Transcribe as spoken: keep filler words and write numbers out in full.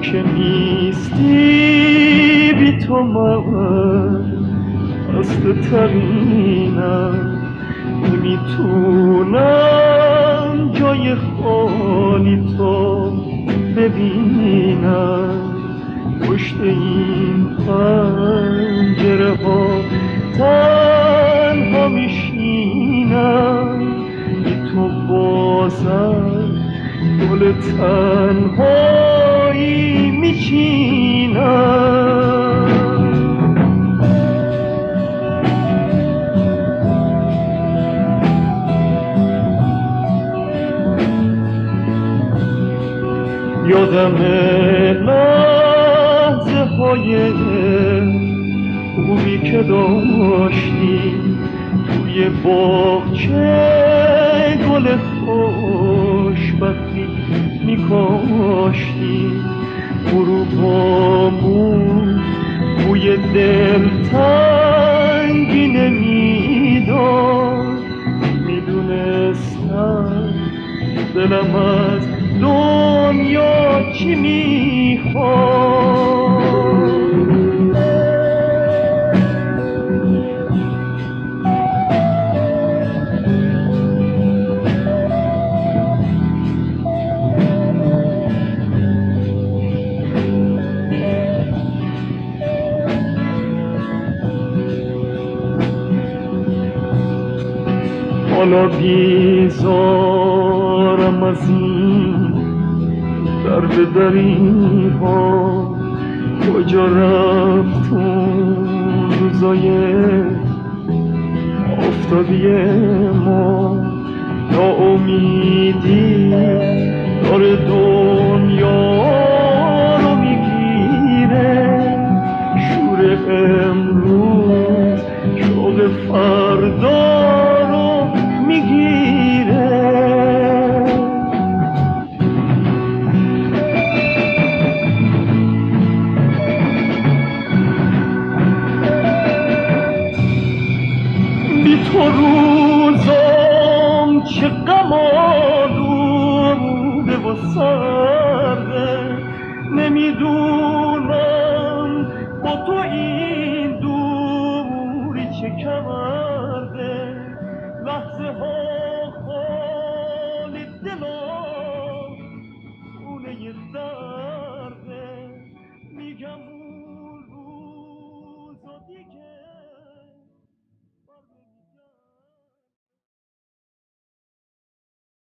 که نیستی بی تو من خسته ترینم، نمیتونم جای خالی تو ببینم. پشت این پنجره ها تنها میشینم، بی تو بازم گل تنهایی میچینم. یادم لحظه های خوبی که داشتی توی باغچه گل خوشبختی میکاشتی. غروبامون بوی دلتنگی نمیداد، میدونستم دلم از دنیا چی میخواد. حالا بیزارم از این در به دری ها، کجا رفت اون روزای آفتابی ما. ناامیدی داره دو